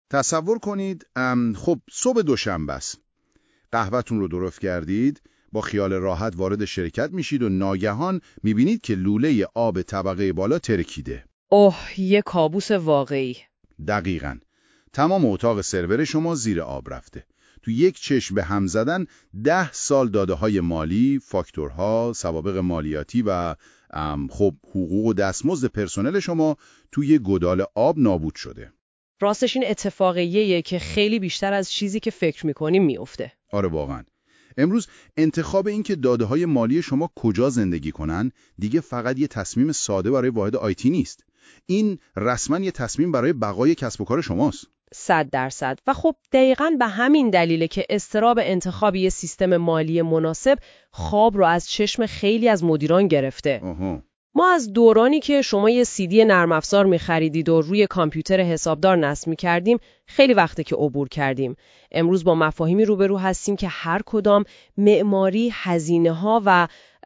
تصور کنید خب صبح دوشنبه است. قهوه‌تون رو درست کردید، با خیال راحت وارد شرکت میشید و ناگهان میبینید که لوله آب طبقه بالا ترکیده. یه کابوس واقعی. دقیقاً. تمام اتاق سرور شما زیر آب رفته. تو یک چشم به هم زدن 10 سال داده‌های مالی، فاکتورها، سوابق مالیاتی و خب حقوق و دستمزد پرسنل شما توی گودال آب نابود شده. راستش این اتفاقیه که خیلی بیشتر از چیزی که فکر میکنیم میفته. آره واقعاً. امروز انتخاب این که داده‌های مالی شما کجا زندگی کنن دیگه فقط یه تصمیم ساده برای واحد آیتی نیست. این رسما یه تصمیم برای بقای کسب و کار شماست. 100%. و خب دقیقاً به همین دلیله که اضطراب انتخاب یه سیستم مالی مناسب خواب رو از چشم خیلی از مدیران گرفته. ما از دورانی که شما یه CD نرم افزار می‌خریدید و روی کامپیوتر حسابدار نصب می‌کردیم خیلی وقته که عبور کردیم. امروز با مفاهیمی روبرو هستیم که هر کدام معماری، هزینه‌ها و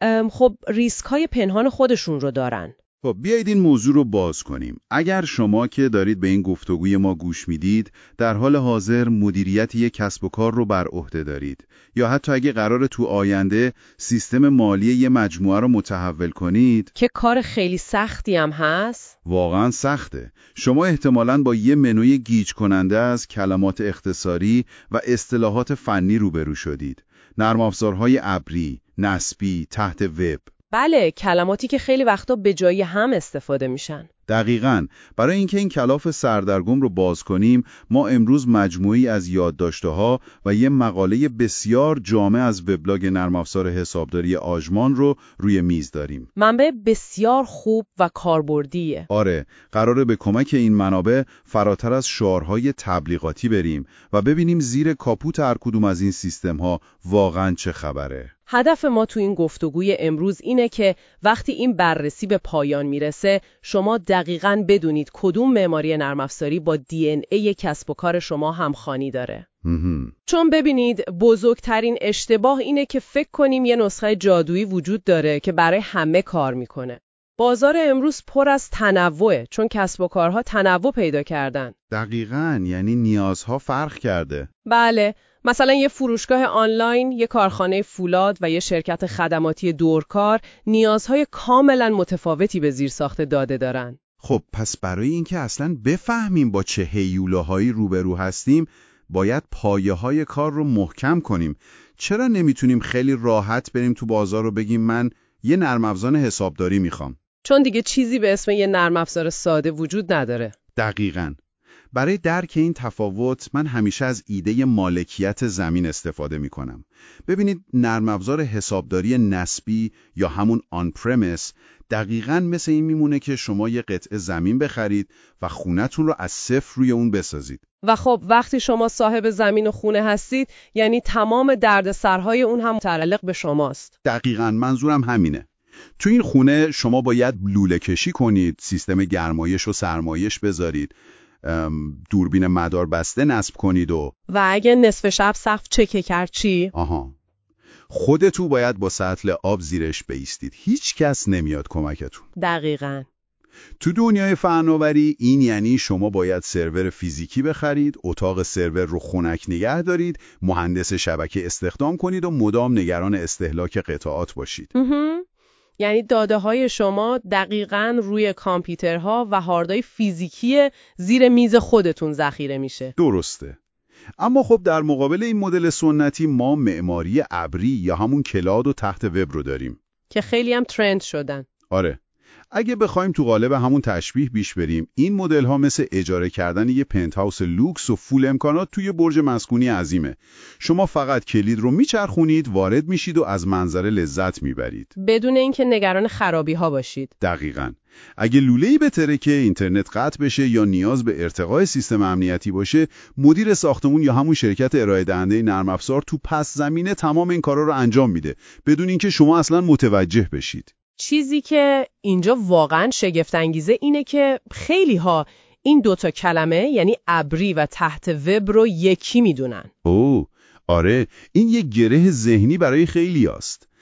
خب ریسک‌های پنهان خودشون رو دارن. خب بیایید این موضوع رو باز کنیم. اگر شما که دارید به این گفتگوی ما گوش میدید در حال حاضر مدیریت یک کسب و کار رو بر عهده دارید یا حتی اگه قراره تو آینده سیستم مالی یه مجموعه رو متحول کنید که کار خیلی سختی هم هست. واقعا سخته. شما احتمالاً با یه منوی گیج کننده از کلمات اختصاری و اصطلاحات فنی روبرو شدید. نرم افزارهای ابری، نسبی، تحت وب. بله، کلماتی که خیلی وقتا به جای هم استفاده میشن. دقیقاً. برای اینکه این کلاف سردرگم رو باز کنیم، ما امروز مجموعی از یادداشت‌ها و یه مقاله بسیار جامع از وبلاگ نرم افزار حسابداری آژمان رو روی میز داریم. منبع بسیار خوب و کاربردیه. آره، قراره به کمک این منابع فراتر از شعارهای تبلیغاتی بریم و ببینیم زیر کاپوت هر کدوم از این سیستم‌ها واقعاً چه خبره. هدف ما تو این گفتگوی امروز اینه که وقتی این بررسی به پایان میرسه شما دقیقاً بدونید کدوم معماری نرم افزاری با DNA کسب و کار شما همخوانی داره. چون ببینید بزرگترین اشتباه اینه که فکر کنیم یه نسخه جادویی وجود داره که برای همه کار میکنه. بازار امروز پر از تنوعه چون کسب و کارها تنوع پیدا کردن. دقیقاً، یعنی نیازها فرق کرده. بله، مثلا یه فروشگاه آنلاین، یه کارخانه فولاد و یه شرکت خدماتی دورکار نیازهای کاملا متفاوتی به زیرساخت داده دارن. خب پس برای اینکه اصلاً بفهمیم با چه هیولاهایی روبرو هستیم باید پایه‌های کار رو محکم کنیم. چرا نمیتونیم خیلی راحت بریم تو بازار و بگیم من یه نرم افزار حسابداری میخوام؟ چون دیگه چیزی به اسم یه نرم افزار ساده وجود نداره. دقیقاً. برای درک این تفاوت من همیشه از ایده مالکیت زمین استفاده میکنم. ببینید نرم افزار حسابداری نسبی یا همون آن پرمیس دقیقاً مثل این میمونه که شما یه قطعه زمین بخرید و خونتون رو از صفر روی اون بسازید. و خب وقتی شما صاحب زمین و خونه هستید یعنی تمام دردسرهای اون هم متعلق به شماست. دقیقاً منظورم همینه. تو این خونه شما باید لوله کشی کنید، سیستم گرمایش و سرمایش بذارید، دوربین مدار بسته نصب کنید و اگه نصف شب سقف چکه کرد چی؟ خودتون باید با سطل آب زیرش بایستید. هیچ کس نمیاد کمکتون. دقیقاً. تو دنیای فناوری این یعنی شما باید سرور فیزیکی بخرید، اتاق سرور رو خنک نگه دارید، مهندس شبکه استخدام کنید و مدام نگران استهلاک قطعات باشید. یعنی داده های شما دقیقاً روی کامپیوترها و هاردهای فیزیکی زیر میز خودتون ذخیره میشه. درسته. اما خب در مقابل این مدل سنتی ما معماری ابری یا همون کلاد و تحت وب رو داریم که خیلی هم ترند شدن. آره. اگه بخوایم تو قالب همون تشبیه بیش بریم، این مدل ها مثل اجاره کردن یه پنت هاوس لوکس و فول امکانات توی برج مسکونی عظیمه. شما فقط کلید رو میچرخونید، وارد میشید و از منظره لذت میبرید بدون اینکه نگران خرابی ها باشید. دقیقاً. اگه لوله‌ای بتره که اینترنت قطع بشه یا نیاز به ارتقای سیستم امنیتی باشه، مدیر ساختمون یا همون شرکت ارائه دهنده نرم افزار تو پس زمینه تمام این کارا رو انجام میده بدون اینکه شما اصلاً متوجه بشید. چیزی که اینجا واقعاً شگفت انگیزه اینه که خیلی ها این دوتا کلمه یعنی ابری و تحت وب رو یکی میدونن. آره، این یک گره ذهنی برای خیلی هست.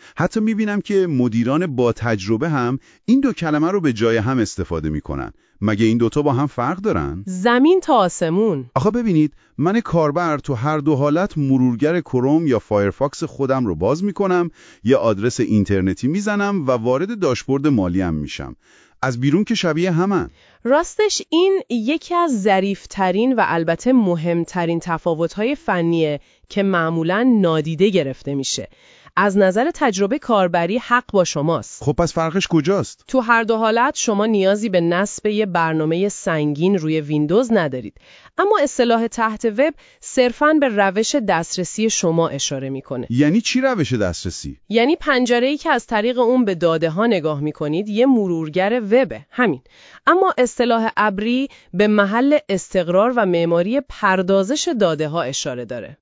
حتی میبینم که مدیران با تجربه هم این دو کلمه رو به جای هم استفاده میکنن. مگه این دوتا با هم فرق دارن؟ زمین تا آسمون. آخه ببینید، من کاربر تو هر دو حالت مرورگر کروم یا فایرفاکس خودم رو باز میکنم، یه آدرس اینترنتی میزنم و وارد داشبورد مالیم میشم. از بیرون که شبیه همن. راستش این یکی از ظریف‌ترین و البته مهمترین تفاوت‌های فنیه که معمولاً نادیده گرفته میشه. از نظر تجربه کاربری حق با شماست. خب پس فرقش کجاست؟ تو هر دو حالت شما نیازی به نصب یه برنامه سنگین روی ویندوز ندارید. اما اصطلاح تحت وب صرفاً به روش دسترسی شما اشاره میکنه. یعنی چی روش دسترسی؟ یعنی پنجره‌ای که از طریق اون به داده‌ها نگاه میکنید یه مرورگر وبه، همین. اما اصطلاح ابری به محل استقرار و معماری پردازش داده‌ها اشاره داره.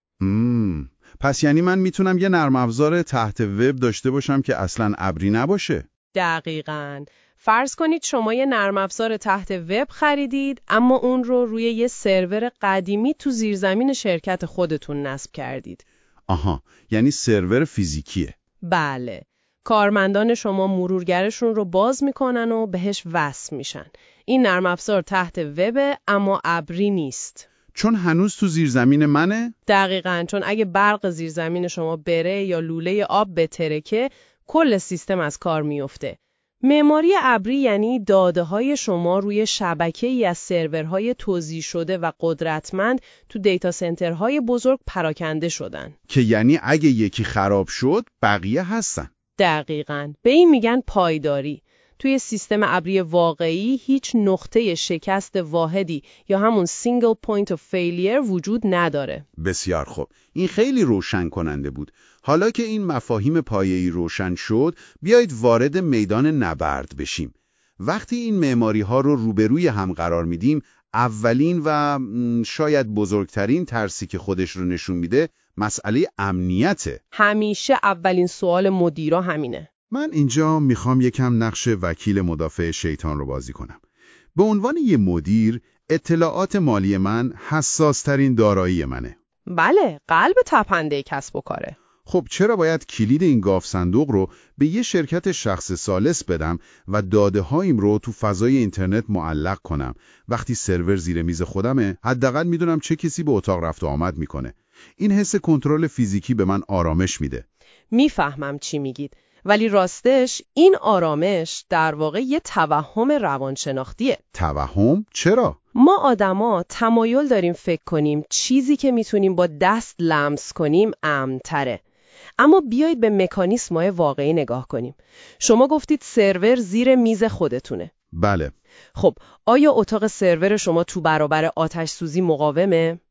پس یعنی من میتونم یه نرم افزار تحت وب داشته باشم که اصلاً ابری نباشه؟ دقیقاً. فرض کنید شما یه نرم افزار تحت وب خریدید، اما اون رو روی یه سرور قدیمی تو زیرزمین شرکت خودتون نصب کردید. آها، یعنی سرور فیزیکیه. بله. کارمندان شما مرورگرشون رو باز میکنن و بهش وصل میشن. این نرم افزار تحت وب اما ابری نیست. چون هنوز تو زیرزمین منه؟ دقیقاً، چون اگه برق زیرزمین شما بره یا لوله آب بترکه، کل سیستم از کار میفته. معماری ابری یعنی داده‌های شما روی شبکه‌ای از سرورهای توزیع شده و قدرتمند تو دیتا سنترهای بزرگ پراکنده شدن. که یعنی اگه یکی خراب شد، بقیه هستن. دقیقاً. به این میگن پایداری. توی سیستم ابری واقعی هیچ نقطه شکست واحدی یا همون single point of failure وجود نداره. بسیار خوب. این خیلی روشن کننده بود. حالا که این مفاهیم پایه‌ای روشن شد، بیایید وارد میدان نبرد بشیم. وقتی این معماری ها رو روبروی هم قرار میدیم، اولین و شاید بزرگترین ترسی که خودش رو نشون میده، مسئله امنیته. همیشه اولین سوال مدیرا همینه. من اینجا میخوام یکم نقش وکیل مدافع شیطان رو بازی کنم. به عنوان یه مدیر، اطلاعات مالی من حساس ترین دارایی منه. بله، قلب تپنده کسب و کاره. خب چرا باید کلید این گاف صندوق رو به یه شرکت شخص ثالث بدم و داده هایم رو تو فضای اینترنت معلق کنم؟ وقتی سرور زیر میز خودمه، حداقل میدونم چه کسی به اتاق رفت و آمد میکنه. این حس کنترل فیزیکی به من آرامش میده. میفهمم چی میگید. ولی راستش این آرامش در واقع یه توهم روانشناختیه. توهم؟ چرا؟ ما آدما تمایل داریم فکر کنیم چیزی که میتونیم با دست لمس کنیم امن‌تره. اما بیایید به مکانیسم‌های واقعی نگاه کنیم. شما گفتید سرور زیر میز خودتونه. بله. خب آیا اتاق سرور شما تو برابر آتش سوزی مقاومه؟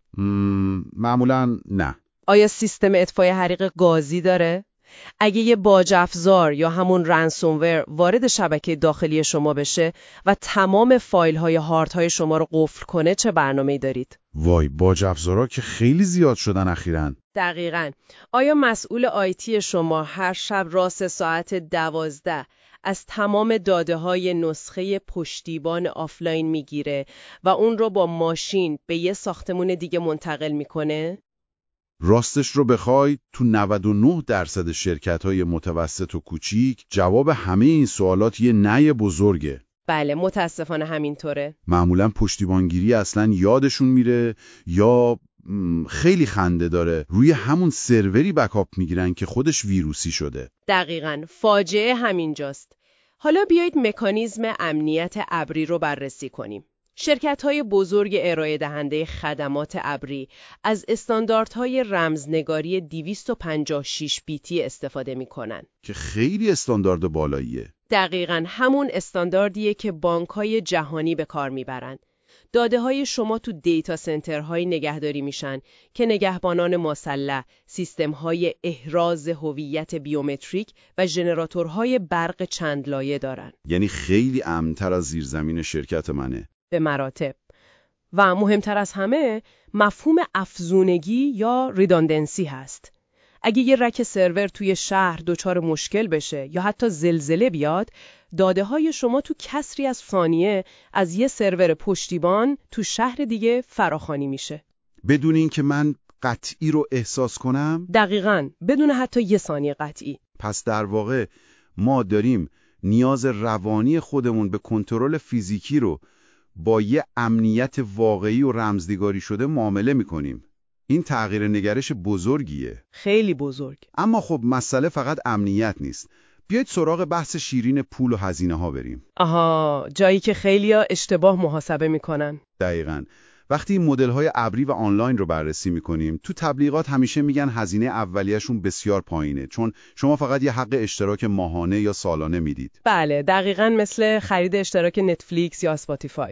معمولاً نه. آیا سیستم اطفای حریق گازی داره؟ اگه یه باج افزار یا همون رنسومور وارد شبکه داخلی شما بشه و تمام فایل‌های هاردهای شما رو قفل کنه، چه برنامه‌ای دارید؟ وای، باج افزارا که خیلی زیاد شدن اخیراً. دقیقاً. آیا مسئول آیتی شما هر شب راست ساعت 12 از تمام داده‌های نسخه پشتیبان آفلاین میگیره و اون رو با ماشین به یه ساختمون دیگه منتقل میکنه؟ راستش رو بخوای، تو 99% شرکت‌های متوسط و کوچیک جواب همه این سوالات یه نه بزرگه. بله، متاسفانه همینطوره. معمولاً پشتیبانگیری اصلاً یادشون میره یا خیلی خنده داره روی همون سروری بکاپ میگیرن که خودش ویروسی شده. دقیقاً، فاجعه همینجاست. حالا بیایید مکانیزم امنیت ابری رو بررسی کنیم. شرکت‌های بزرگ ارائه دهنده خدمات ابری از استانداردهای رمزنگاری 256 بیتی استفاده می‌کنن که خیلی استاندارد بالاییه. دقیقاً همون استانداردیه که بانک‌های جهانی به کار می‌برن. داده‌های شما تو دیتا سنترهای نگهداری میشن که نگهبانان مسلح، سیستم‌های احراز هویت بیومتریک و ژنراتورهای برق چند لایه دارن. یعنی خیلی امن‌تر از زیرزمین شرکت منه. به مراتب. و مهمتر از همه، مفهوم افزونگی یا ریداندنسی هست. اگه یه رک سرور توی شهر دچار مشکل بشه یا حتی زلزله بیاد، داده‌های شما تو کسری از ثانیه از یه سرور پشتیبان تو شهر دیگه فراخوانی میشه. بدون اینکه من قطعی رو احساس کنم؟ دقیقاً، بدون حتی یه ثانیه قطعی. پس در واقع ما داریم نیاز روانی خودمون به کنترل فیزیکی رو با یه امنیت واقعی و رمزنگاری شده معامله میکنیم. این تغییر نگرش بزرگیه. خیلی بزرگ. اما خب مسئله فقط امنیت نیست. بیایید سراغ بحث شیرین پول و هزینه ها بریم. آها، جایی که خیلیا اشتباه محاسبه میکنن. دقیقاً. وقتی مدل های ابری و آنلاین رو بررسی میکنیم، تو تبلیغات همیشه میگن هزینه اولیه‌شون بسیار پایینه، چون شما فقط یه حق اشتراک ماهانه یا سالانه میدید. بله، دقیقاً مثل خرید اشتراک نتفلیکس یا اسپاتیفای.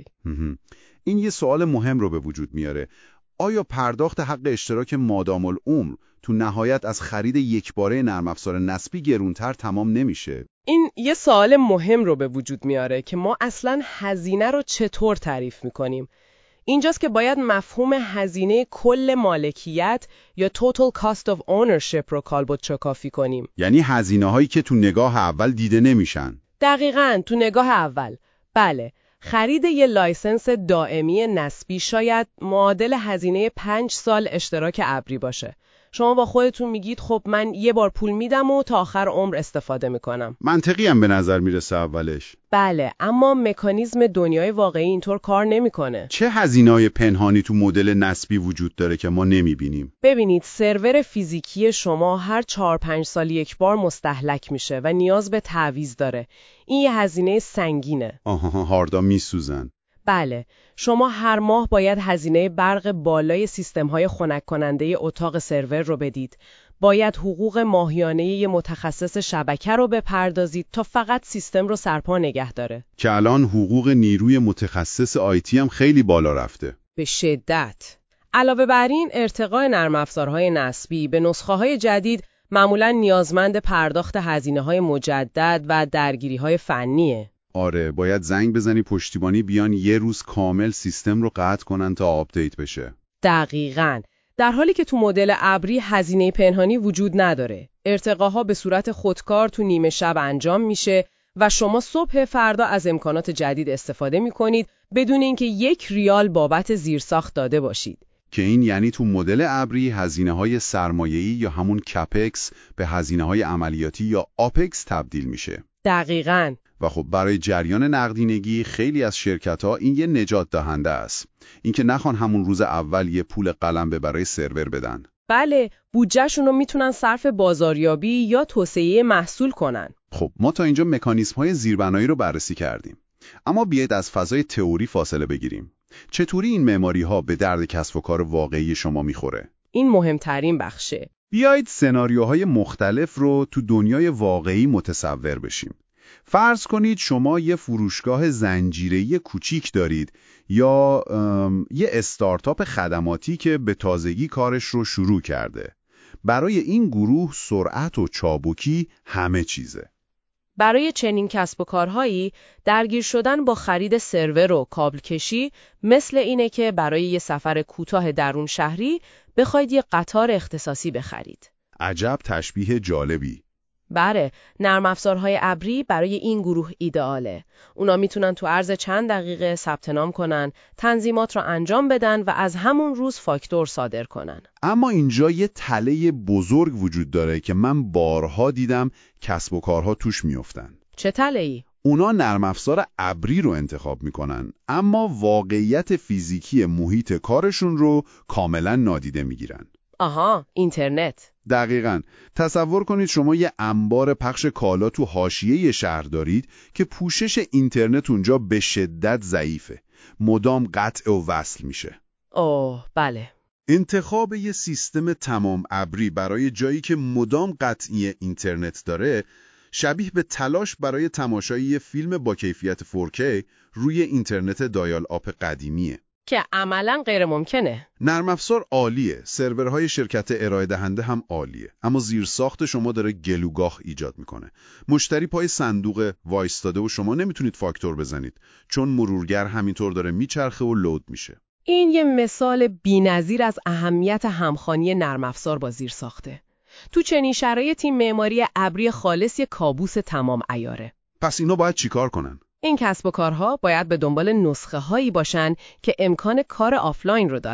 این یه سوال مهم رو به وجود میاره. آیا پرداخت حق اشتراک مادام العمر تو نهایت از خرید یکباره نرم افزار نسبی گرونتر تمام نمیشه؟ این یه سوال مهم رو به وجود میاره که ما اصلاً هزینه رو چطور تعریف میکنیم. اینجاست که باید مفهوم هزینه کل مالکیت یا total cost of ownership رو کالبد شکافی کنیم. یعنی هزینه هایی که تو نگاه اول دیده نمیشن. دقیقاً تو نگاه اول. بله، خرید یه لایسنس دائمی نسبی شاید معادل هزینه 5 سال اشتراک ابری باشه. شما با خودتون میگید خب من یه بار پول میدم و تا آخر عمر استفاده میکنم. منطقی هم به نظر میرسه اولش. بله، اما مکانیزم دنیای واقعی اینطور کار نمیکنه. چه هزینه‌های پنهانی تو مدل نسبی وجود داره که ما نمیبینیم؟ ببینید، سرور فیزیکی شما هر 4-5 سال یک بار مستهلک میشه و نیاز به تعویض داره. این یه هزینه سنگینه. هاردا میسوزن. بله، شما هر ماه باید هزینه برق بالای سیستم‌های خنک کننده اتاق سرور رو بدید. باید حقوق ماهیانه ی متخصص شبکه رو بپردازید تا فقط سیستم رو سرپا نگه داره. که الان حقوق نیروی متخصص آیتی هم خیلی بالا رفته. به شدت. علاوه بر این، ارتقاء نرم افزارهای نسبی به نسخه‌های جدید معمولاً نیازمند پرداخت هزینه‌های مجدد و درگیری‌های فنیه. آره، باید زنگ بزنی پشتیبانی بیان یه روز کامل سیستم رو قطع کنن تا آپدیت بشه. دقیقاً. در حالی که تو مدل ابری هزینه پنهانی وجود نداره. ارتقاها به صورت خودکار تو نیمه شب انجام میشه و شما صبح فردا از امکانات جدید استفاده میکنید بدون اینکه 1 ریال بابت زیرساخت داده باشید. که این یعنی تو مدل ابری هزینه‌های سرمایه‌ای یا همون کپکس به هزینه‌های عملیاتی یا آپکس تبدیل میشه. دقیقاً. و خب برای جریان نقدینگی خیلی از شرکت‌ها این یه نجات دهنده است. اینکه نخوان همون روز اول یه پول قلم به برای سرور بدن. بله، بودجه‌شون رو میتونن صرف بازاریابی یا توسعه محصول کنن. خب ما تا اینجا مکانیزم‌های زیربنایی رو بررسی کردیم. اما بیایید از فضای تئوری فاصله بگیریم. چطوری این معماری‌ها به درد کسب و کار واقعی شما میخوره؟ این مهمترین بخشه. بیایید سناریوهای مختلف رو تو دنیای واقعی متصور بشیم. فرض کنید شما یه فروشگاه زنجیره‌ای کوچیک دارید یا یه استارتاپ خدماتی که به تازگی کارش رو شروع کرده. برای این گروه سرعت و چابکی همه چیزه. برای چنین کسب و کارهایی درگیر شدن با خرید سرور و کابل کشی مثل اینه که برای یه سفر کوتاه درون شهری بخواید یه قطار اختصاصی بخرید. عجب تشبیه جالبی. بله، نرم افزارهای ابری برای این گروه ایدئاله. اونا میتونن تو عرض چند دقیقه ثبت نام کنن، تنظیمات رو انجام بدن و از همون روز فاکتور صادر کنن. اما اینجا یه تله بزرگ وجود داره که من بارها دیدم کسب و کارها توش میافتن. چه تله‌ای؟ اونا نرم افزار ابری رو انتخاب میکنن، اما واقعیت فیزیکی محیط کارشون رو کاملا نادیده میگیرن. آها، اینترنت. دقیقاً. تصور کنید شما یه انبار پخش کالا تو حاشیه شهر دارید که پوشش اینترنت اونجا به شدت ضعیفه. مدام قطع و وصل میشه. اوه، بله. انتخاب یه سیستم تمام ابری برای جایی که مدام قطعی اینترنت داره شبیه به تلاش برای تماشای یه فیلم با کیفیت 4K روی اینترنت دایال آپ قدیمیه. که عملاً غیر ممکنه. نرم افزار عالیه، سرورهای شرکت ارائه دهنده هم عالیه، اما زیرساخت شما داره گلوگاه ایجاد میکنه. مشتری پای صندوق وایستاده و شما نمیتونید فاکتور بزنید، چون مرورگر همینطور داره میچرخه و لود میشه. این یه مثال بی‌نظیر از اهمیت همخوانی نرم افزار با زیرساخته. تو چنین شرایطی معماری ابری خالص یه کابوس تمام عیاره. پس اینا باید چیکار کنن؟ این کسب و کارها باید به دنبال نسخه هایی باشن که امکان کار آفلاین رو دارن.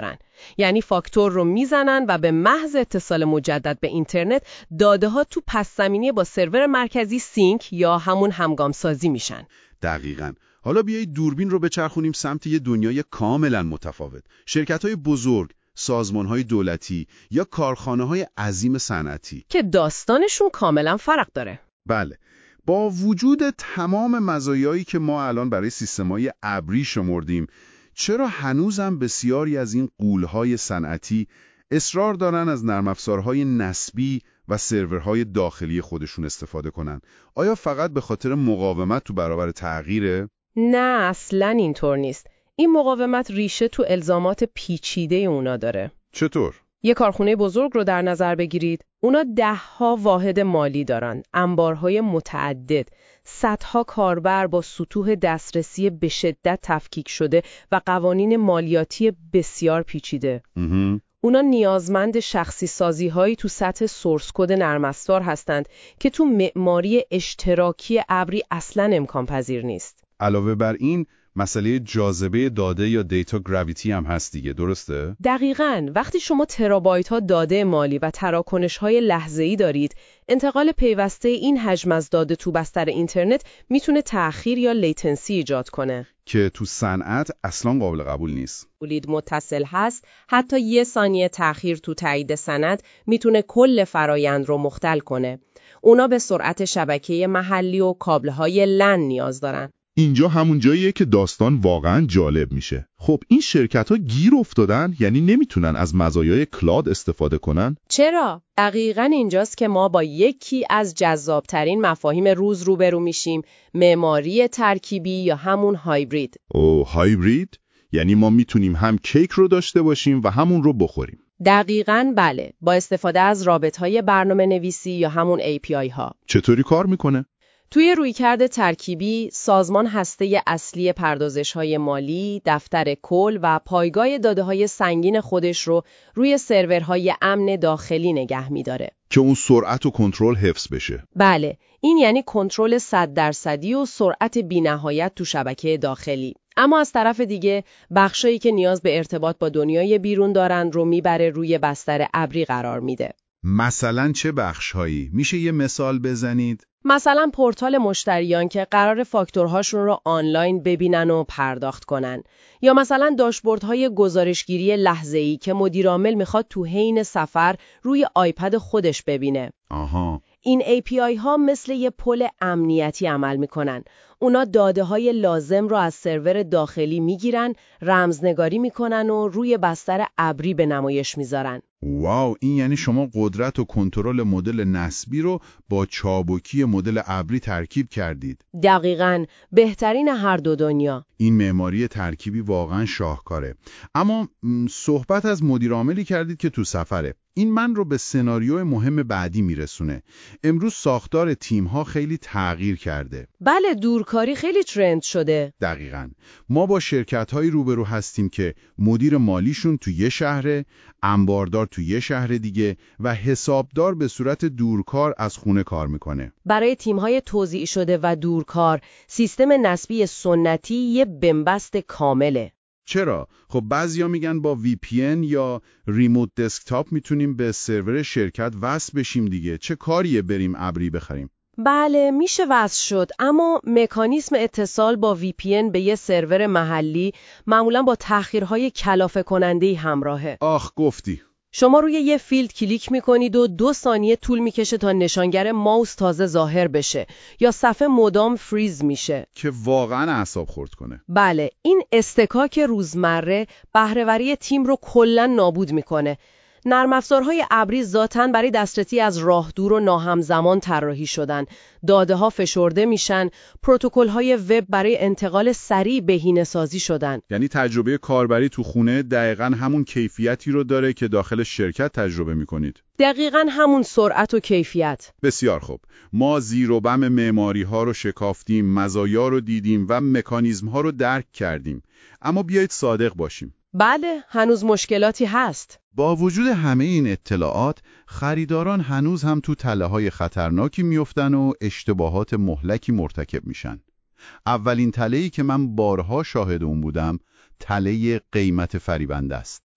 یعنی فاکتور رو میزنن و به محض اتصال مجدد به اینترنت داده‌ها تو پس‌زمینه با سرور مرکزی سینک یا همون همگامسازی میشن. دقیقاً. حالا بیایید دوربین رو بچرخونیم سمت یه دنیای کاملاً متفاوت. شرکت‌های بزرگ، سازمان‌های دولتی یا کارخانه‌های عظیم صنعتی که داستانشون کاملاً فرق داره. بله. با وجود تمام مزایایی که ما الان برای سیستم‌های ابری شمردیم، چرا هنوزم بسیاری از این غول‌های صنعتی اصرار دارن از نرم افزارهای نسبی و سرورهای داخلی خودشون استفاده کنن؟ آیا فقط به خاطر مقاومت تو برابر تغییره؟ نه، اصلاً اینطور نیست. این مقاومت ریشه تو الزامات پیچیده اونا داره. چطور؟ یه کارخونه بزرگ رو در نظر بگیرید. اونا 10ها واحد مالی دارن، انبارهای متعدد، صدها کاربر با سطوح دسترسی به شدت تفکیک شده و قوانین مالیاتی بسیار پیچیده. اونا نیازمند شخصی سازی‌هایی تو سطح سورس کد نرم افزار هستند که تو معماری اشتراکی ابری اصلاً امکان پذیر نیست. علاوه بر این، مسئله جاذبه داده یا دیتا گراویتی هم هست دیگه، درسته؟ دقیقاً. وقتی شما ترابایت‌ها داده مالی و تراکنش‌های لحظه‌ای دارید، انتقال پیوسته این حجم از داده تو بستر اینترنت میتونه تأخیر یا لیتنسی ایجاد کنه که تو صنعت اصلاً قابل قبول نیست. تولید متصل هست، حتی 1 ثانیه تأخیر تو تایید سند میتونه کل فرایند رو مختل کنه. اونا به سرعت شبکه محلی و کابل‌های لن نیاز دارن. اینجا همون جاییه که داستان واقعاً جالب میشه. خب این شرکت‌ها گیر افتادن، یعنی نمیتونن از مزایای کلاد استفاده کنن؟ چرا؟ دقیقاً اینجاست که ما با یکی از جذابترین مفاهیم روز روبرو میشیم، معماری ترکیبی یا همون هایبرید. هایبرید؟ یعنی ما میتونیم هم کیک رو داشته باشیم و همون رو بخوریم. دقیقاً بله، با استفاده از رابطهای برنامه نویسی یا همون API ها. چطوری کار میکنه؟ توی رویکرد ترکیبی، سازمان هسته اصلی پردازش‌های مالی، دفتر کل و پایگاه داده‌های سنگین خودش رو روی سرورهای امن داخلی نگه می‌داره. که اون سرعت و کنترل حفظ بشه. بله، این یعنی کنترل 100% و سرعت بی‌نهایت تو شبکه داخلی. اما از طرف دیگه، بخشایی که نیاز به ارتباط با دنیای بیرون دارن رو میبره روی بستر ابری قرار میده. مثلا چه بخش‌هایی؟ میشه یه مثال بزنید؟ مثلا پورتال مشتریان که قرار فاکتورهاشون رو آنلاین ببینن و پرداخت کنن، یا مثلا داشبوردهای گزارشگیری لحظه‌ای که مدیرعامل میخواد تو حین سفر روی آیپد خودش ببینه. آها. این API ها مثل یه پل امنیتی عمل میکنن. اونا داده های لازم رو از سرور داخلی میگیرن، رمزنگاری میکنن و روی بستر ابری به نمایش میذارن. واو، این یعنی شما قدرت و کنترل مدل نسبی رو با چابکی مدل ابری ترکیب کردید. دقیقاً، بهترین هر دو دنیا. این معماری ترکیبی واقعاً شاهکاره. اما صحبت از مدیرعاملی کردید که تو سفره. این من رو به سناریوی مهم بعدی میرسونه. امروز ساختار تیم‌ها خیلی تغییر کرده. بله، دورکاری خیلی ترند شده. دقیقاً. ما با شرکت‌هایی روبرو هستیم که مدیر مالیشون تو یه شهره، انباردار تو یه شهر دیگه و حسابدار به صورت دورکار از خونه کار میکنه. برای تیم‌های توزیع شده و دورکار، سیستم نسبی سنتی یه بنبست کامله. چرا؟ خب بعضیا میگن با VPN یا ریموت دسکتاپ میتونیم به سرور شرکت وصل بشیم دیگه. چه کاریه بریم ابری بخریم؟ بله، میشه وصل شد، اما مکانیسم اتصال با VPN به یه سرور محلی معمولاً با تأخیرهای کلافه کننده‌ای همراهه. آخ گفتی. شما روی یه فیلد کلیک میکنید و 2 ثانیه طول میکشه تا نشانگر ماوس تازه ظاهر بشه یا صفحه مدام فریز میشه که واقعا اعصاب خورد کنه. بله، این استکاک روزمره بهره‌وری تیم رو کلاً نابود میکنه. نرم افزارهای ابری ذاتاً برای دسترسی از راه دور و ناهمزمان طراحی شدن. داده‌ها فشرده میشن، پروتکل‌های وب برای انتقال سریع بهینه‌سازی شدن. یعنی تجربه کاربری تو خونه دقیقاً همون کیفیتی رو داره که داخل شرکت تجربه میکنید. دقیقاً همون سرعت و کیفیت. بسیار خوب. ما زیر و بم معماری‌ها رو شکافتیم، مزایا رو دیدیم و مکانیزم‌ها رو درک کردیم. اما بیایید صادق باشیم. بله، هنوز مشکلاتی هست. با وجود همه این اطلاعات، خریداران هنوز هم تو تله‌های خطرناکی میفتن و اشتباهات مهلکی مرتکب میشن. اولین تله‌ای که من بارها شاهد اون بودم، تله قیمت فریبنده است.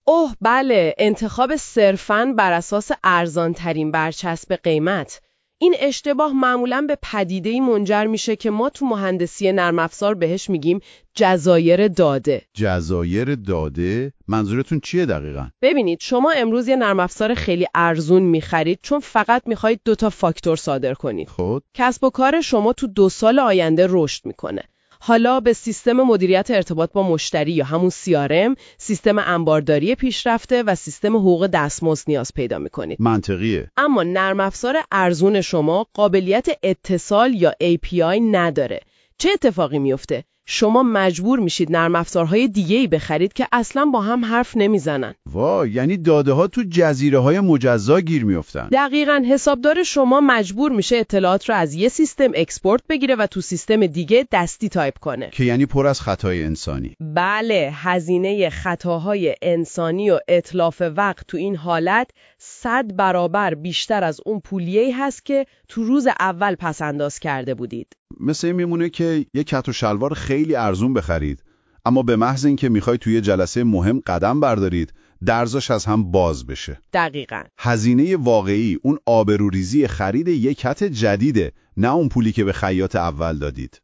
اوه بله، انتخاب صرفاً بر اساس ارزان‌ترین برچسب قیمت. این اشتباه معمولاً به پدیده‌ای منجر میشه که ما تو مهندسی نرم افزار بهش میگیم جزایر داده. جزایر داده؟ منظورتون چیه دقیقاً؟ ببینید، شما امروز یه نرم افزار خیلی ارزون میخرید چون فقط میخواید 2 فاکتور صادر کنید. خب کسب و کار شما تو 2 سال آینده رشد میکنه. حالا به سیستم مدیریت ارتباط با مشتری یا همون CRM، سیستم انبارداری پیشرفته و سیستم حقوق دستمزد نیاز پیدا میکنید. منطقیه. اما نرم افزار ارزون شما قابلیت اتصال یا API نداره. چه اتفاقی میفته؟ شما مجبور میشید نرم افزارهای دیگه‌ای بخرید که اصلاً با هم حرف نمیزنن. وای، یعنی داده ها تو جزیره‌های مجزا گیر میافتن. دقیقاً، حسابدار شما مجبور میشه اطلاعات رو از یه سیستم اکسپورت بگیره و تو سیستم دیگه دستی تایپ کنه. که یعنی پر از خطای انسانی. بله، هزینه خطاهای انسانی و اتلاف وقت تو این حالت 100 برابر بیشتر از اون پولیه‌ای هست که تو روز اول پس‌انداز کرده بودید. مثل این میمونه که یک کت و شلوار خیلی ارزون بخرید، اما به محض اینکه میخوای توی جلسه مهم قدم بردارید، درزاش از هم باز بشه. دقیقاً. هزینه واقعی اون آبروریزی خرید یک کت جدیده، نه اون پولی که به خیاط اول دادید.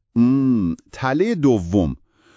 تله دوم،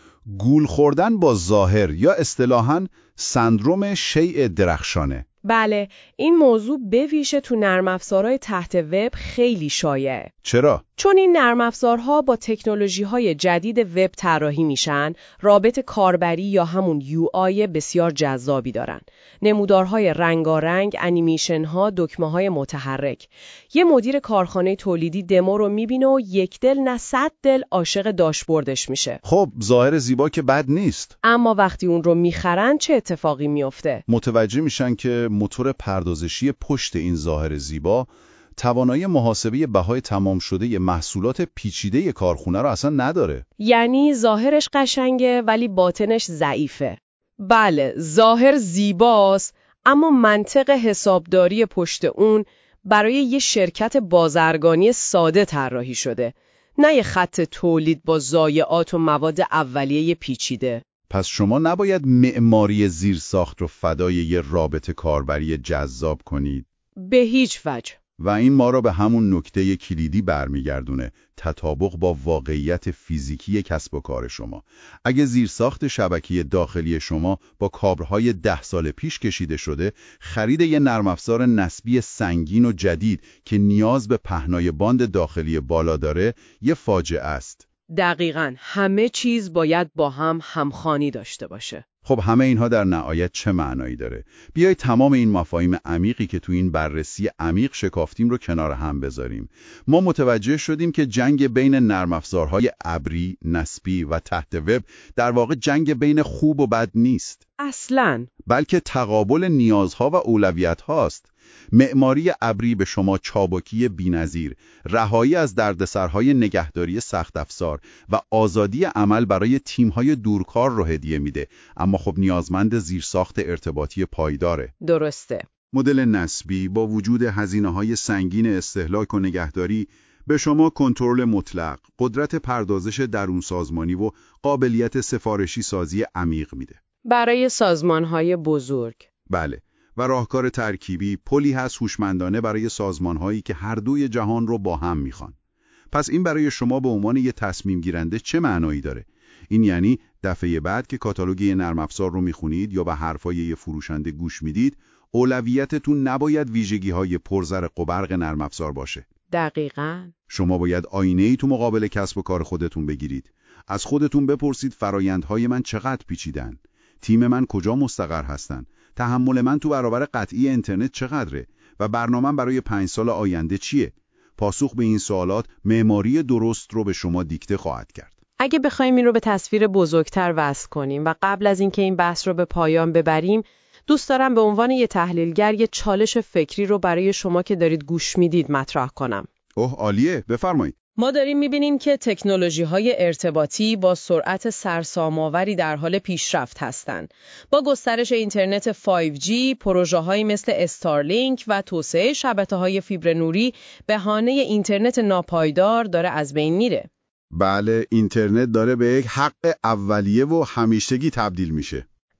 گول خوردن با ظاهر یا اصطلاحاً سندروم شیء درخشانه. بله، این موضوع به ویژه تو نرم افزارهای تحت وب خیلی شایعه. چرا؟ چون این نرم افزارها با تکنولوژی‌های جدید وب طراحی میشن، رابط کاربری یا همون UI بسیار جذابی دارن. نمودارهای رنگارنگ، انیمیشن‌ها، دکمه‌های متحرک. یه مدیر کارخانه تولیدی دمو رو میبینه و یک دل نه 100 دل عاشق داشبوردش میشه. خب ظاهر زیبا که بد نیست. اما وقتی اون رو میخرن چه اتفاقی میفته؟ متوجه میشن که موتور پردازشی پشت این ظاهر زیبا توانایی محاسبه بهای تمام شده محصولات پیچیده کارخونه رو اصلا نداره. یعنی ظاهرش قشنگه ولی باطنش ضعیفه. بله، ظاهر زیباست، اما منطق حسابداری پشت اون برای یه شرکت بازرگانی ساده طراحی شده، نه یه خط تولید با ضایعات و مواد اولیه پیچیده. پس شما نباید معماری زیرساخت رو فدای یه رابطه کاربری جذاب کنید. به هیچ وجه. و این ما را به همون نکته کلیدی برمیگردونه، تطابق با واقعیت فیزیکی کسب و کار شما. اگه زیرساخت شبکه داخلی شما با کابل‌های 10 سال پیش کشیده شده، خرید یه نرم افزار نسبی سنگین و جدید که نیاز به پهنای باند داخلی بالا داره، یه فاجعه است. دقیقاً، همه چیز باید با هم همخوانی داشته باشه. خب همه اینها در نهایت چه معنایی داره؟ بیایید تمام این مفاهیم عمیقی که تو این بررسی عمیق شکافتیم رو کنار هم بذاریم. ما متوجه شدیم که جنگ بین نرم افزارهای ابری، نسبی و تحت وب در واقع جنگ بین خوب و بد نیست. اصلاً. بلکه تقابل نیازها و اولویت هاست. معماری ابری به شما چابکی بی‌نظیر، رهایی از دردسرهای نگهداری سخت افزار و آزادی عمل برای تیم‌های دورکار رو هدیه میده، اما خب نیازمند زیرساخت ارتباطی پایداره. درسته. مدل نسبی با وجود هزینه‌های سنگین استهلاک و نگهداری به شما کنترل مطلق، قدرت پردازش درون سازمانی و قابلیت سفارشی سازی عمیق میده. برای سازمان‌های بزرگ. بله. و راهکار ترکیبی، پلی هست هوشمندانه برای سازمان‌هایی که هر دوی جهان رو با هم میخوان. پس این برای شما به عنوان یه تصمیم گیرنده چه معنایی داره؟ این یعنی دفعه بعد که کاتالوگ یه نرم افزار رو میخونید یا به حرفای یه فروشنده گوش میدید، اولویتتون نباید ویژگی‌های پرزرق و برق نرم افزار باشه. دقیقاً. شما باید آینه‌ای تو مقابل کسب و کار خودتون بگیرید. از خودتون بپرسید فرایندهای من چقدر پیچیدن؟ تیم من کجا مستقر هستن؟ تحمل من تو برابر قطعی اینترنت چقدره؟ و برنامه‌ام برای 5 سال آینده چیه؟ پاسخ به این سوالات معماری درست رو به شما دیکته خواهد کرد. اگه بخوایم این رو به تصویر بزرگتر وصل کنیم و قبل از اینکه این بحث رو به پایان ببریم، دوست دارم به عنوان یه تحلیلگر یه چالش فکری رو برای شما که دارید گوش میدید مطرح کنم. اوه عالیه، بفرمایید. ما داریم می‌بینیم که تکنولوژی‌های ارتباطی با سرعت سرسام‌آوری در حال پیشرفت هستند. با گسترش اینترنت 5G، پروژه‌هایی مثل استارلینک و توسعه شبکه‌های فیبر نوری بهانه اینترنت ناپایدار داره از بین میره. بله، اینترنت داره به یک حق اولیه و همیشگی تبدیل میشه.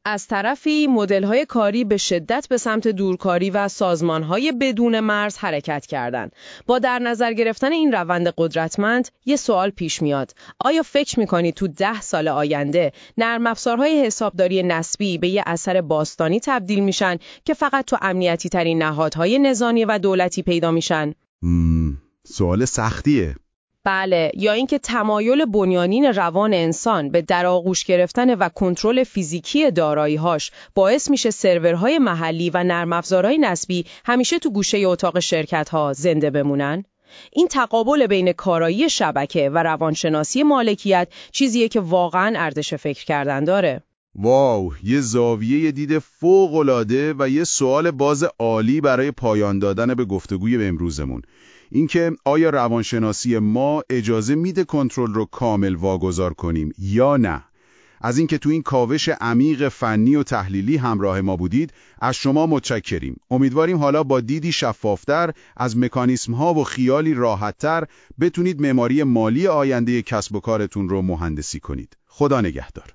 از طرفی مدل‌های کاری به شدت به سمت دورکاری و سازمان‌های بدون مرز حرکت کردند. با در نظر گرفتن این روند قدرتمند، یه سوال پیش میاد. آیا فکر می‌کنید تو 10 سال آینده نرم افزارهای حسابداری نسبی به یه اثر باستانی تبدیل میشن که فقط تو امنیتی ترین نهادهای نظامی و دولتی پیدا میشن؟ سوال سختیه. بله، یا اینکه تمایل بنیانین روان انسان به در آغوش گرفتن و کنترل فیزیکی دارایی‌هاش باعث میشه سرورهای محلی و نرم افزارهای نسبی همیشه تو گوشه اتاق شرکت‌ها زنده بمونن؟ این تقابل بین کارایی شبکه و روانشناسی مالکیت چیزیه که واقعاً ارزش فکر کردن داره. واو، یه زاویه دید فوق‌العاده و یه سوال باز عالی برای پایان دادن به گفتگوی به امروزمون. اینکه آیا روانشناسی ما اجازه میده کنترل رو کامل واگذار کنیم یا نه؟ از اینکه تو این کاوش عمیق فنی و تحلیلی همراه ما بودید، از شما متشکریم. امیدواریم حالا با دیدی شفافتر از مکانیسم‌ها و خیالی راحت‌تر بتونید معماری مالی آینده کسب و کارتون رو مهندسی کنید. خدا نگهدار.